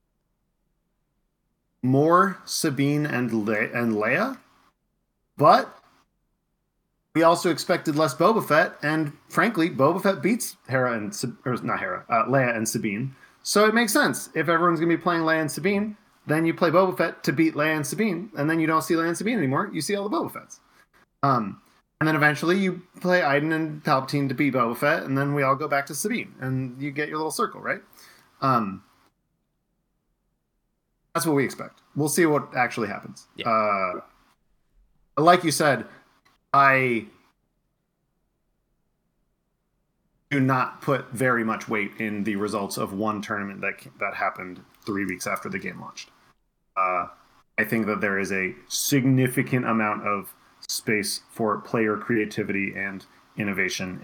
more Sabine and Leia, but we also expected less Boba Fett, and frankly, Boba Fett beats Leia and Sabine. So it makes sense. If everyone's going to be playing Leia and Sabine, then you play Boba Fett to beat Leia and Sabine, and then you don't see Leia and Sabine anymore. You see all the Boba Fetts. And then eventually you play Iden and Palpatine to beat Boba Fett, and then we all go back to Sabine, and you get your little circle, right? That's what we expect. We'll see what actually happens. Yeah. Like you said, I do not put very much weight in the results of one tournament that happened 3 weeks after the game launched. I think that there is a significant amount of space for player creativity and innovation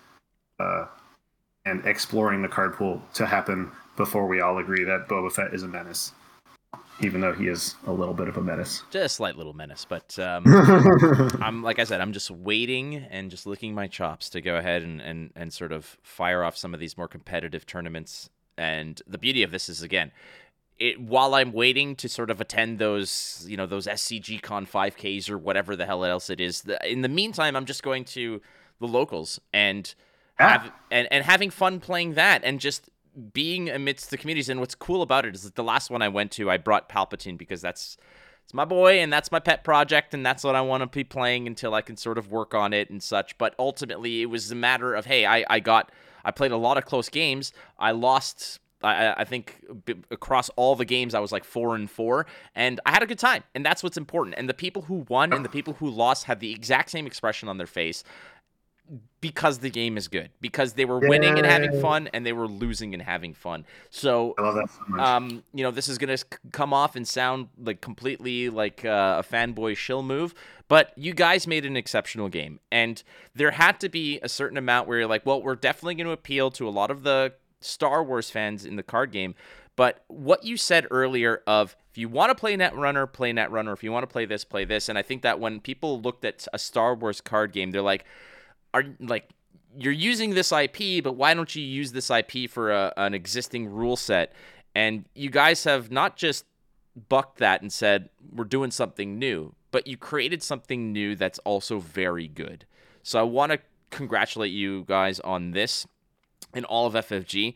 and exploring the card pool to happen before we all agree that Boba Fett is a menace, even though he is a little bit of a menace. Just a slight little menace, but like I said, I'm just waiting and just licking my chops to go ahead and sort of fire off some of these more competitive tournaments. And the beauty of this is, again, while I'm waiting to sort of attend those SCG Con 5Ks or whatever the hell else it is, in the meantime, I'm just going to the locals and having fun playing that and just being amidst the communities. And what's cool about it is that the last one I went to, I brought Palpatine because it's my boy and that's my pet project and that's what I want to be playing until I can sort of work on it and such. But ultimately, it was a matter of, hey, I played a lot of close games. I lost. I think across all the games, I was like 4-4, and I had a good time, and that's what's important. And the people who won and the people who lost had the exact same expression on their face because the game is good, because they were winning and having fun, and they were losing and having fun. So, I love that so much. This is going to come off and sound like completely like a fanboy shill move, but you guys made an exceptional game, and there had to be a certain amount where you're like, well, we're definitely going to appeal to a lot of the Star Wars fans in the card game. But what you said earlier of, if you want to play Netrunner, play Netrunner. If you want to play this, play this. And I think that when people looked at a Star Wars card game, they're like, you're using this IP, but why don't you use this IP for an existing rule set? And you guys have not just bucked that and said, we're doing something new, but you created something new that's also very good. So I want to congratulate you guys on this in all of FFG,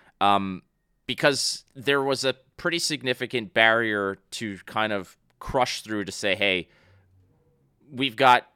because there was a pretty significant barrier to kind of crush through to say, hey, we've got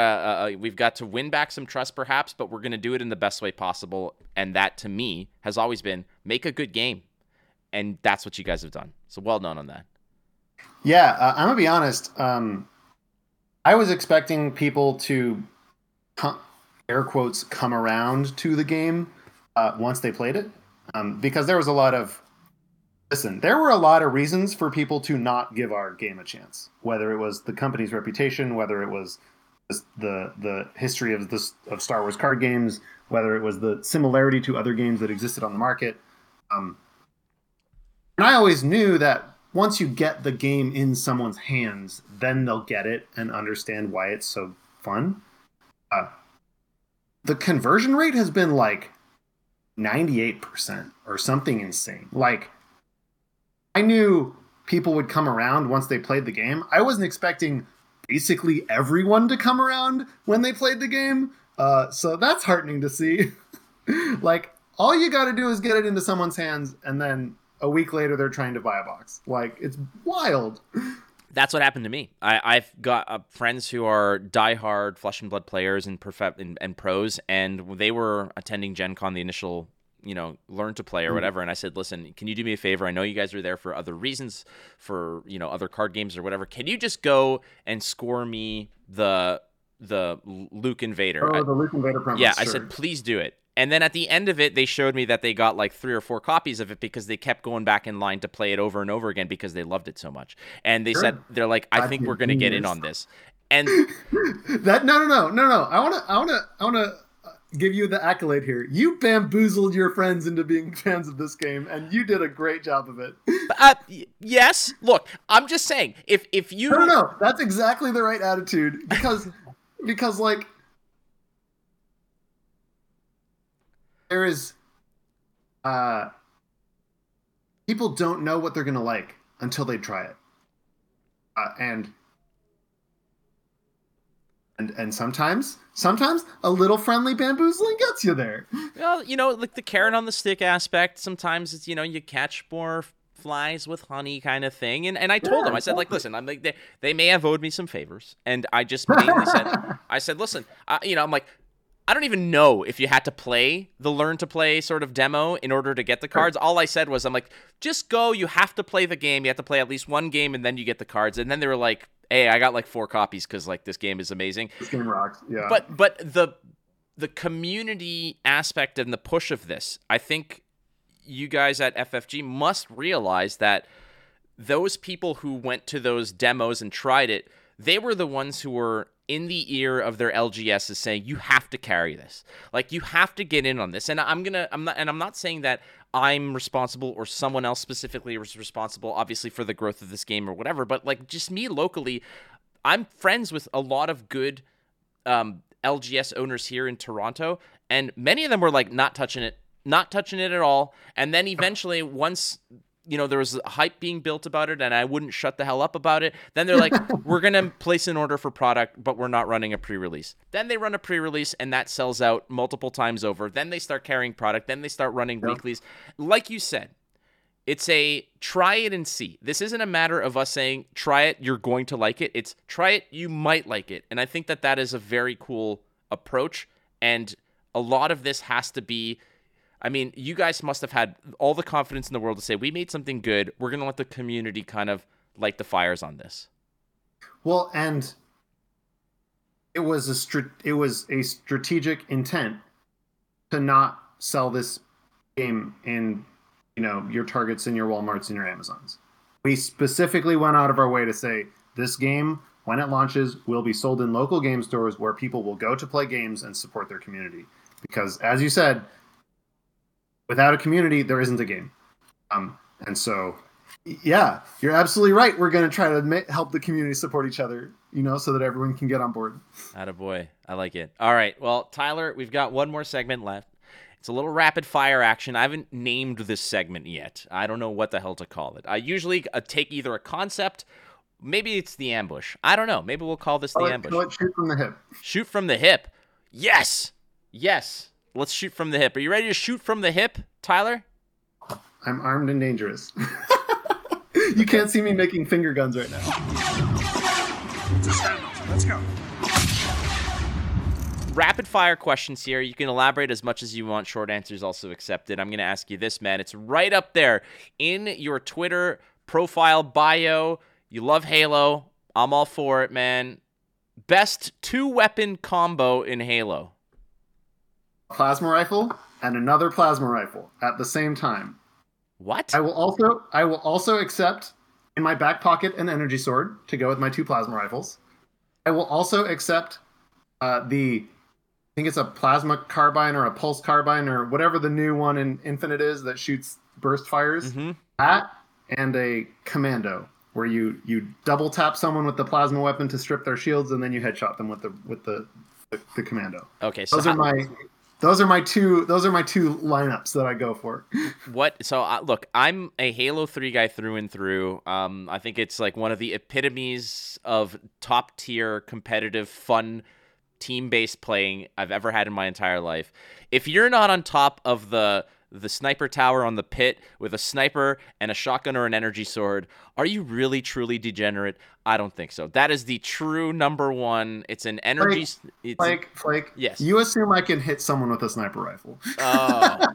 to win back some trust perhaps, but we're going to do it in the best way possible. And that to me has always been make a good game. And that's what you guys have done. So well done on that. Yeah. I'm gonna be honest. I was expecting people to, air quotes, come around to the game once they played it, because there was a lot of there were a lot of reasons for people to not give our game a chance. Whether it was the company's reputation, whether it was the history of Star Wars card games, whether it was the similarity to other games that existed on the market. And I always knew that once you get the game in someone's hands, then they'll get it and understand why it's so fun. The conversion rate has been like 98% or something insane. Like, I knew people would come around once they played the game. I wasn't expecting basically everyone to come around when they played the game. So that's heartening to see. Like, all you got to do is get it into someone's hands, and then a week later they're trying to buy a box. Like, it's wild. That's what happened to me. I've got friends who are diehard Flesh and Blood players and pros, and they were attending Gen Con, the initial, learn to play or whatever. And I said, listen, can you do me a favor? I know you guys are there for other reasons, for, other card games or whatever. Can you just go and score me the Luke Invader? Oh, the Luke Invader promo. Yeah, sure. I said, please do it. And then at the end of it, they showed me that they got like 3 or 4 copies of it because they kept going back in line to play it over and over again because they loved it so much. And they said, they're like, I think we're going to get in on this. And that no. I want to give you the accolade here. You bamboozled your friends into being fans of this game, and you did a great job of it. Yes. Look, I'm just saying, if you no, that's exactly the right attitude because like, there is people don't know what they're gonna like until they try it, and sometimes a little friendly bamboozling gets you there. Well, like the carrot on the stick aspect. Sometimes it's you catch more flies with honey kind of thing. And I told them, I said, like, listen, I'm like, they may have owed me some favors, and I just mainly said, listen, I'm like, I don't even know if you had to play the Learn to Play sort of demo in order to get the cards. All I said was, I'm like, just go. You have to play the game. You have to play at least one game, and then you get the cards. And then they were like, hey, I got like 4 copies because like this game is amazing. This game rocks. Yeah. But the community aspect and the push of this, I think you guys at FFG must realize that those people who went to those demos and tried it, they were the ones who were in the ear of their LGSs saying, you have to carry this. Like, you have to get in on this. And I'm not saying that I'm responsible or someone else specifically is responsible, obviously, for the growth of this game or whatever, but like just me locally, I'm friends with a lot of good LGS owners here in Toronto, and many of them were like not touching it at all. And then eventually, once there was hype being built about it, and I wouldn't shut the hell up about it, then they're like, we're going to place an order for product, but we're not running a pre-release. Then they run a pre-release, and that sells out multiple times over. Then they start carrying product. Then they start running weeklies. Like you said, it's a try it and see. This isn't a matter of us saying, try it, you're going to like it. It's try it, you might like it. And I think that is a very cool approach. And a lot of this has to be, I mean, you guys must have had all the confidence in the world to say, we made something good. We're going to let the community kind of light the fires on this. Well, and it was a strategic intent to not sell this game in, your Targets and your Walmarts and your Amazons. We specifically went out of our way to say this game, when it launches, will be sold in local game stores where people will go to play games and support their community. Because, as you said, without a community, there isn't a game. And so, yeah, you're absolutely right. We're going to try to help the community support each other, so that everyone can get on board. Attaboy. I like it. All right. Well, Tyler, we've got one more segment left. It's a little rapid fire action. I haven't named this segment yet. I don't know what the hell to call it. I usually take either a concept, maybe it's the ambush. I don't know. Maybe we'll call this the ambush. Let's shoot from the hip. Shoot from the hip. Yes. Let's shoot from the hip. Are you ready to shoot from the hip, Tyler? I'm armed and dangerous. You can't see me making finger guns right now. Let's go. Rapid fire questions here. You can elaborate as much as you want. Short answers also accepted. I'm going to ask you this, man. It's right up there in your Twitter profile bio. You love Halo. I'm all for it, man. Best 2-weapon combo in Halo. Plasma rifle and another plasma rifle at the same time. What? I will also accept in my back pocket an energy sword to go with my 2 plasma rifles. I will also accept I think it's a plasma carbine or a pulse carbine or whatever the new one in Infinite is that shoots burst fires. Mm-hmm. That and a commando where you double tap someone with the plasma weapon to strip their shields and then you headshot them with the commando. Okay, so those are my two lineups that I go for. What? So look, I'm a Halo 3 guy through and through. I think it's like one of the epitomes of top tier competitive fun team-based playing I've ever had in my entire life. If you're not on top of the sniper tower on the pit with a sniper and a shotgun or an energy sword, are you really truly degenerate? I don't think so. That is the true number one. It's an energy. Flake. Yes. You assume I can hit someone with a sniper rifle. Oh.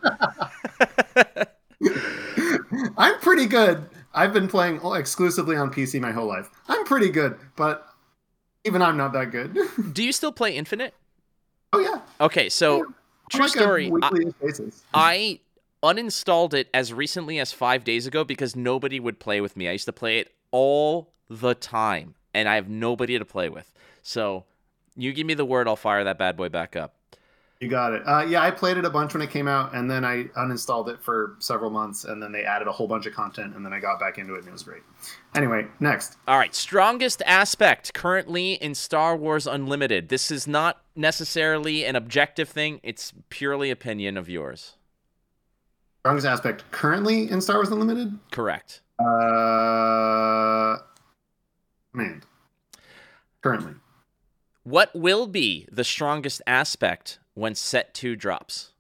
I'm pretty good. I've been playing exclusively on PC my whole life. I'm pretty good, but even I'm not that good. Do you still play Infinite? Oh yeah. Okay, so true story. Basis. I uninstalled it as recently as 5 days ago because nobody would play with me. I used to play it all the time, and I have nobody to play with. So you give me the word, I'll fire that bad boy back up. You got it. Yeah, I played it a bunch when it came out, and then I uninstalled it for several months, and then they added a whole bunch of content, and then I got back into it, and it was great. Anyway, next. All right, strongest aspect currently in Star Wars Unlimited. This is not necessarily an objective thing. It's purely opinion of yours. Strongest aspect currently in Star Wars Unlimited? Correct. Man. Currently. What will be the strongest aspect when Set 2 drops?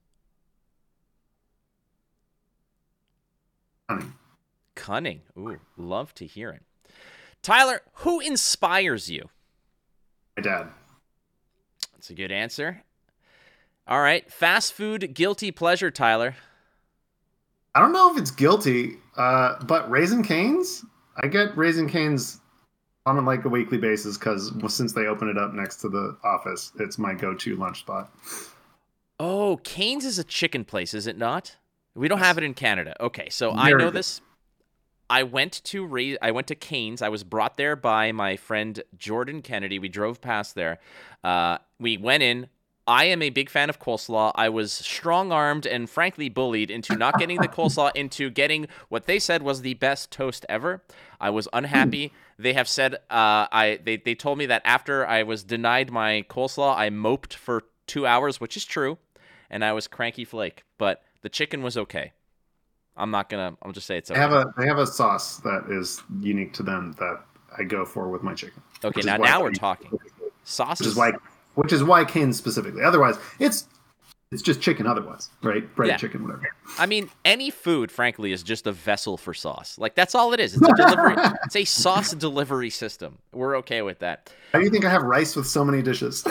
Cunning. Ooh, love to hear it. Tyler, who inspires you? My dad. That's a good answer. All right, fast food guilty pleasure, Tyler. I don't know if it's guilty, but Raising Cane's? I get Raising Cane's on like a weekly basis because since they open it up next to the office, it's my go-to lunch spot. Oh, Cane's is a chicken place, is it not? We don't have it in Canada. Okay, so I know this. I went to Cane's. I was brought there by my friend Jordan Kennedy. We drove past there. We went in. I am a big fan of coleslaw. I was strong-armed and frankly bullied into not getting the coleslaw, into getting what they said was the best toast ever. I was unhappy. They have said they told me that after I was denied my coleslaw, I moped for 2 hours, which is true, and I was cranky flake. But the chicken was okay. I'll just say it's okay. They have a sauce that is unique to them that I go for with my chicken. Okay, now we're talking. Sauces. Which is why Cane's specifically. Otherwise, it's just chicken otherwise, right? Bread, chicken, whatever. I mean, any food, frankly, is just a vessel for sauce. Like, that's all it is. It's a delivery. It's a sauce delivery system. We're okay with that. How do you think I have rice with so many dishes?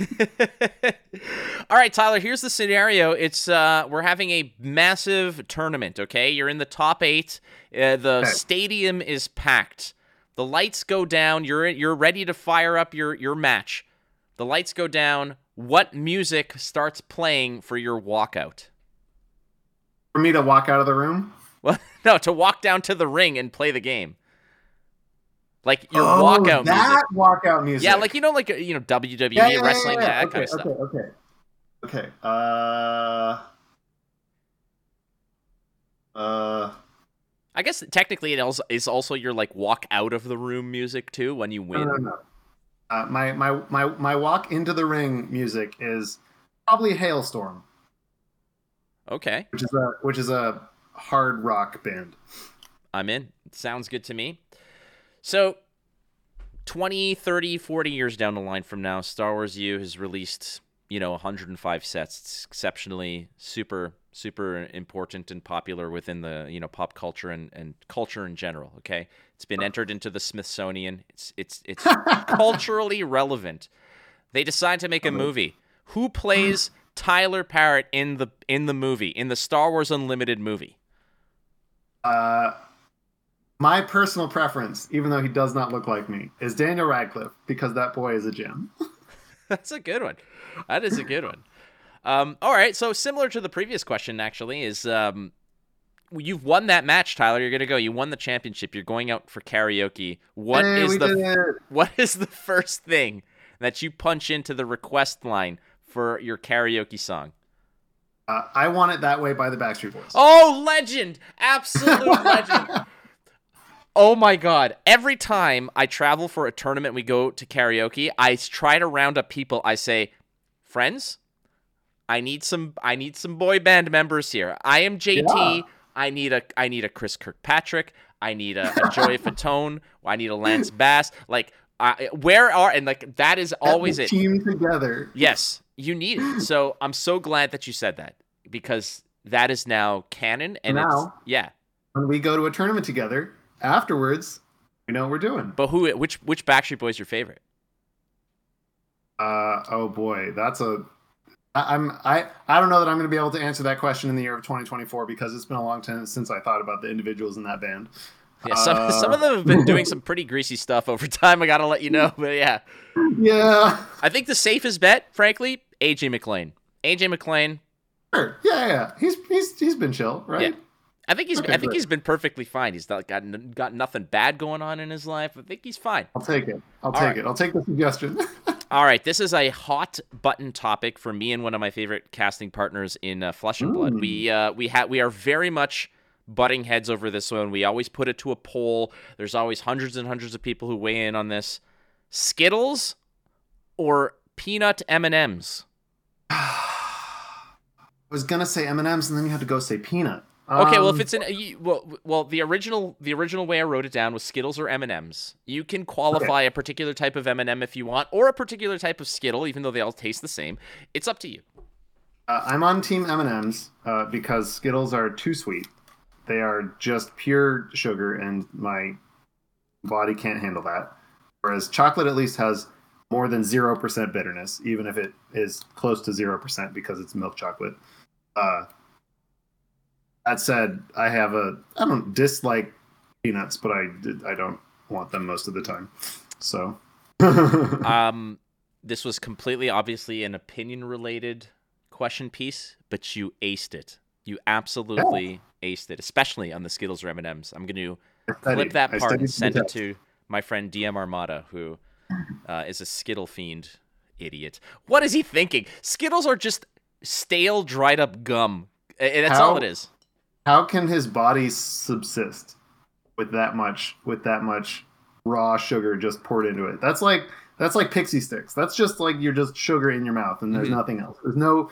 All right, Tyler, here's the scenario. It's we're having a massive tournament, okay? You're in the top 8. The stadium is packed. The lights go down. You're ready to fire up your match. The lights go down. What music starts playing for your walkout? For me to walk out of the room? Well, no, to walk down to the ring and play the game. Like your walkout music. That walkout music. Yeah, like WWE wrestling, that kind of stuff. Okay. I guess technically it is also your like walk out of the room music too when you win. No. My walk into the ring music is probably Hailstorm. Okay. Which is a hard rock band. I'm in. Sounds good to me. So 20, 30, 40 years down the line from now, Star Wars U has released, 105 sets. It's exceptionally super important and popular within the, pop culture and culture in general, okay? It's been entered into the Smithsonian. It's culturally relevant. They decide to make a movie. Who plays Tyler Parrott in the movie, in the Star Wars Unlimited movie? My personal preference, even though he does not look like me, is Daniel Radcliffe because that boy is a gem. That's a good one. That is a good one. All right, so similar to the previous question, actually, is you've won that match, Tyler. You're gonna go. You won the championship. You're going out for karaoke. What is the first thing that you punch into the request line for your karaoke song? I Want It That Way by the Backstreet Boys. Oh, legend! Absolute legend! Oh my God. Every time I travel for a tournament, we go to karaoke, I try to round up people. I say, friends, I need some boy band members here. I am JT. Yeah. I need a Chris Kirkpatrick. I need a Joey Fatone. I need a Lance Bass. Like, that is always it. Team together. Yes, you need it. So I'm so glad that you said that because that is now canon. And now, when we go to a tournament together, afterwards, we know what we're doing. But which Backstreet Boy is your favorite? Oh boy, I don't know that I'm going to be able to answer that question in the year of 2024 because it's been a long time since I thought about the individuals in that band. Yeah, some of them have been doing some pretty greasy stuff over time. I got to let you know, but yeah. I think the safest bet, frankly, AJ McLean. Sure. Yeah. He's been chill, right? Yeah. I think he's been perfectly fine. He's not got nothing bad going on in his life. I think he's fine. I'll take it. I'll take the suggestion. All right, this is a hot button topic for me and one of my favorite casting partners in Flesh and Blood. We are very much butting heads over this one. We always put it to a poll. There's always hundreds and hundreds of people who weigh in on this. Skittles or peanut M&Ms? I was gonna say M&Ms, and then you had to go say peanut. Okay, well, if it's the original way I wrote it down was Skittles or M&Ms. You can qualify a particular type of M&M if you want, or a particular type of Skittle, even though they all taste the same. It's up to you. I'm on Team M&Ms because Skittles are too sweet. They are just pure sugar, and my body can't handle that. Whereas chocolate at least has more than 0% bitterness, even if it is close to 0% because it's milk chocolate. That said, I don't dislike peanuts, but I don't want them most of the time. So, this was completely obviously an opinion-related question piece, but you aced it. You absolutely aced it, especially on the Skittles or M&Ms. I'm going to clip that part and send it to my friend DM Armada, who is a Skittle fiend idiot. What is he thinking? Skittles are just stale, dried-up gum. That's all it is. How can his body subsist with that much raw sugar just poured into it? That's like Pixie Sticks. That's just like you're just sugar in your mouth and there's nothing else. There's no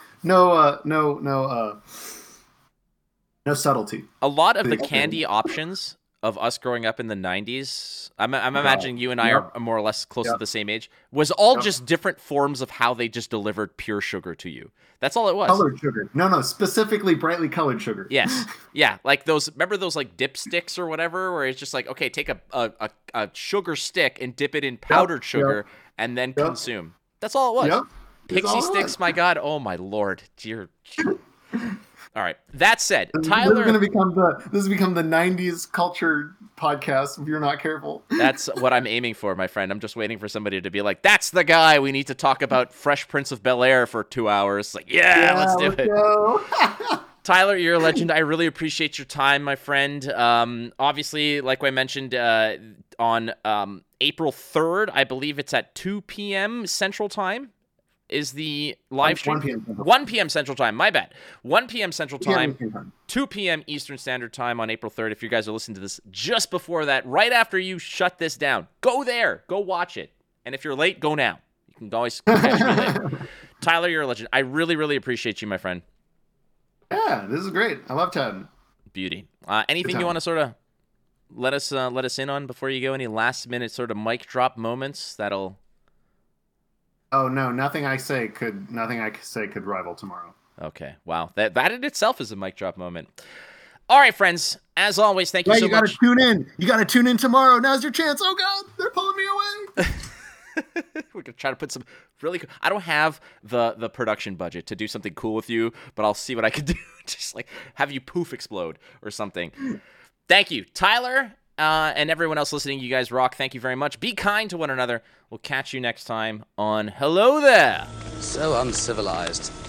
subtlety. A lot of the candy options of us growing up in the 90s, I'm imagining you and I are more or less close to the same age, was all just different forms of how they just delivered pure sugar to you. That's all it was. Colored sugar. No, specifically brightly colored sugar. Yes. Yeah, like remember those like dip sticks or whatever, where it's just like, okay, take a sugar stick and dip it in powdered sugar and then consume. That's all it was. Pixie Sticks, my God. Oh, my Lord. Dear. All right. That said, Tyler... This has become the 90s culture podcast if you're not careful. That's what I'm aiming for, my friend. I'm just waiting for somebody to be like, that's the guy. We need to talk about Fresh Prince of Bel-Air for 2 hours. Like, let's do it. Go. Tyler, you're a legend. I really appreciate your time, my friend. Obviously, like I mentioned, on April 3rd, I believe it's at 2 p.m. Central Time. Is the live stream 1 p.m. Central Time? My bad. 1 p.m. Central Time, 2 p.m. Eastern Standard Time on April 3rd. If you guys are listening to this just before that, right after you shut this down, go there, go watch it. And if you're late, go now. You can always catch me later. Tyler, you're a legend. I really, really appreciate you, my friend. Yeah, this is great. I love chatting. Beauty. Anything you want to sort of let us in on before you go? Any last minute sort of mic drop moments that'll. Oh no! Nothing I say could rival tomorrow. Okay, wow. That in itself is a mic drop moment. All right, friends. As always, thank you so much. You gotta tune in. You gotta tune in tomorrow. Now's your chance. Oh God, they're pulling me away. We're gonna try to put some really. I don't have the production budget to do something cool with you, but I'll see what I can do. Just like have you poof explode or something. Thank you, Tyler. And everyone else listening, you guys rock. Thank you very much. Be kind to one another. We'll catch you next time on Hello There. So uncivilized.